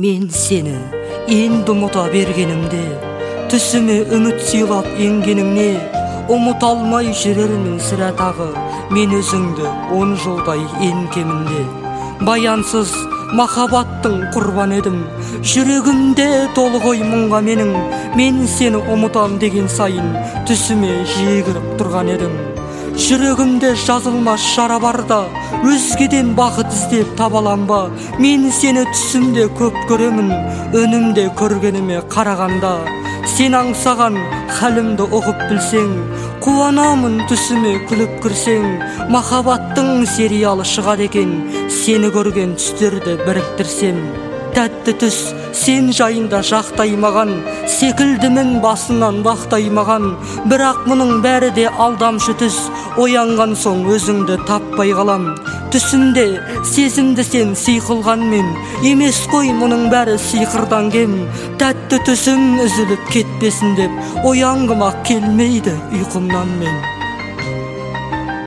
Мен сені енді ұмыта бергенімде, түсіме үміт сыйлап енгеніңне, ұмыта алмай жүрермін сірә тағы, мен өзіңді 10 жылдай ең кемінде. Баянсыз махаббаттың құрбан едім, жүрегімде толы ғой мұңға менің. Мен сені ұмытам деген сайын түсіме жиі кіріп тұрған едім. Жүрегімде жазылмас жара барда, өзгеден бақыт іздеп табалам ба? Мен сені түсімде көп көремін, өнімде көргеніме қарағанда. Сен аңсаған халімді ұғып білсең, қуанамын түсіме күліп кірсең. Махаббаттың сериалы шығады екен, сені көрген түстерді біріктірсем. Тәтті түс сен жайында жақтаймаған, секілдімін басынан бақтаймаған. Бірақ мұның бәрі де алдамшы түс, оянған соң өзіңді таппай қалам. Түсімде сезімді сен сыйқылғанмен, емес қой мұның бәрі сиқырдан кем. Тәтті түсім үзіліп кетпесін деп, оянғым келмейді ұйқымнан мен.